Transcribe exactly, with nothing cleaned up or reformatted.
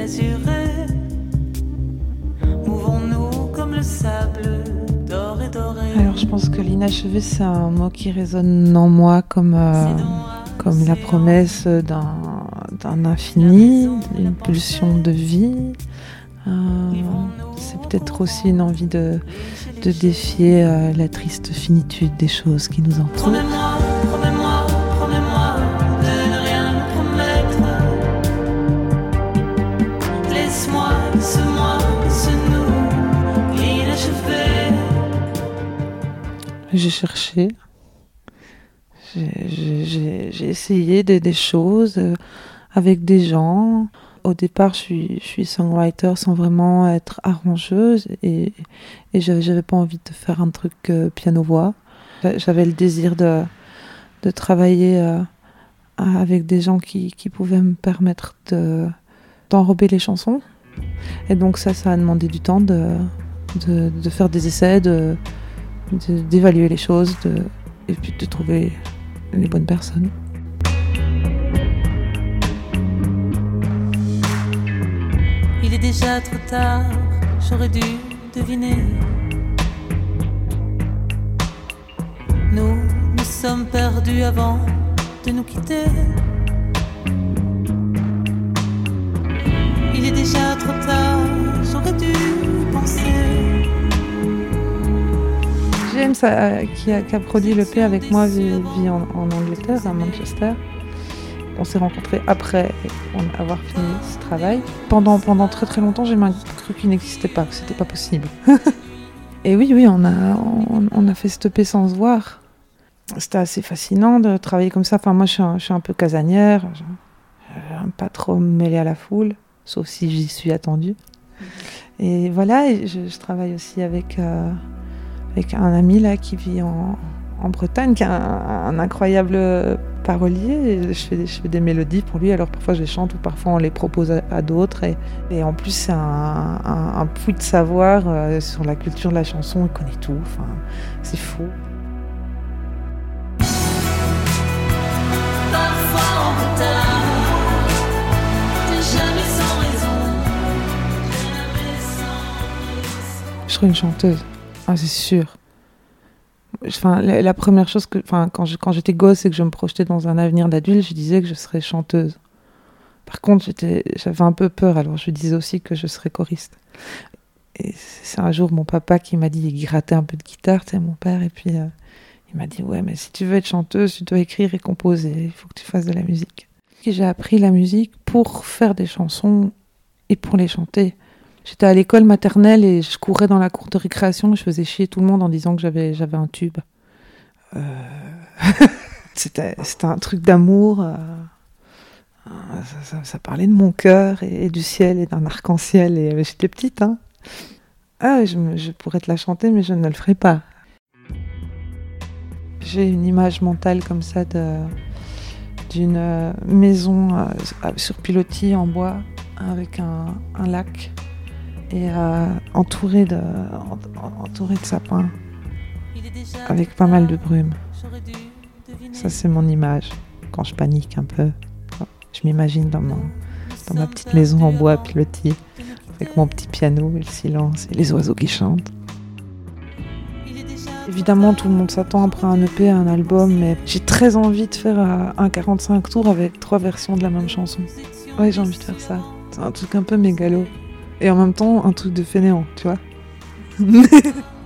démesuré. Mouvons-nous comme le sable d'or et doré. Alors je pense que l'inachevé, c'est un mot qui résonne en moi comme, euh, comme la promesse d'un, d'un infini, d'une pulsion de vie. Euh, c'est peut-être aussi une envie de, de défier euh, la triste finitude des choses qui nous entourent. Promets-moi, promets-moi, promets-moi de ne rien promettre. Laisse-moi, ce moi, ce nous, l'inachevé. J'ai cherché, j'ai, j'ai, j'ai, j'ai essayé des, des choses euh, avec des gens. Au départ, je suis, je suis songwriter sans vraiment être arrangeuse et, et j'avais, j'avais pas envie de faire un truc euh, piano-voix. J'avais le désir de, de travailler euh, avec des gens qui, qui pouvaient me permettre de, d'enrober les chansons. Et donc ça, ça a demandé du temps de, de, de faire des essais, de, de, d'évaluer les choses de, et puis de trouver les bonnes personnes. Il est déjà trop tard, j'aurais dû deviner. Nous nous sommes perdus avant de nous quitter. Il est déjà trop tard, j'aurais dû penser. James, a, qui, a, qui a produit l'E P avec moi, vit, vit en, en Angleterre, à Manchester. On s'est rencontrés après avoir fini ce travail. Pendant, pendant très très longtemps, j'ai même cru qu'il n'existait pas, que c'était pas possible. Et oui, oui, on a, on, on a fait cette E P sans se voir. C'était assez fascinant de travailler comme ça. Enfin, moi, je suis un, je suis un peu casanière. Je n'aime pas trop me mêler à la foule, sauf si j'y suis attendue. Et voilà, et je, je travaille aussi avec, euh, avec un ami là qui vit en, en Bretagne, qui a un, un incroyable parolier. Je fais, je fais des mélodies pour lui, alors parfois je les chante ou parfois on les propose à, à d'autres. Et, et en plus, c'est un, un, un puits de savoir euh, sur la culture de la chanson. Il connaît tout. Enfin, c'est fou. Parfois en retard, jamais sans raison, jamais sans raison. Je serais une chanteuse, ah, c'est sûr. Enfin, la, la première chose que, enfin, quand, je, quand j'étais gosse et que je me projetais dans un avenir d'adulte, je disais que je serais chanteuse. Par contre, j'étais, j'avais un peu peur, alors je disais aussi que je serais choriste. Et c'est un jour mon papa qui m'a dit, il grattait un peu de guitare, tu sais, mon père, et puis euh, il m'a dit, ouais, mais si tu veux être chanteuse, tu dois écrire et composer, il faut que tu fasses de la musique. Et j'ai appris la musique pour faire des chansons et pour les chanter. J'étais à l'école maternelle et je courais dans la cour de récréation, je faisais chier tout le monde en disant que j'avais, j'avais un tube. Euh... c'était, c'était un truc d'amour. Euh... Ça, ça, ça parlait de mon cœur et, et du ciel et d'un arc-en-ciel. Et j'étais petite, hein. Ah, je, me, je pourrais te la chanter, mais je ne le ferai pas. J'ai une image mentale comme ça de, d'une euh, maison euh, sur pilotis en bois avec un, un lac. Et euh, entouré de, entouré de sapins, avec pas mal de brume. Ça, c'est mon image, quand je panique un peu. Je m'imagine dans, mon, dans ma petite maison en bois pilotis, avec mon petit piano, et le silence, et les oiseaux qui chantent. Évidemment, tout le monde s'attend après un E P, un album, mais j'ai très envie de faire un quarante-cinq tours avec trois versions de la même chanson. Ouais, j'ai envie de faire ça. C'est un truc un peu mégalo. Et en même temps, un truc de fainéant, tu vois.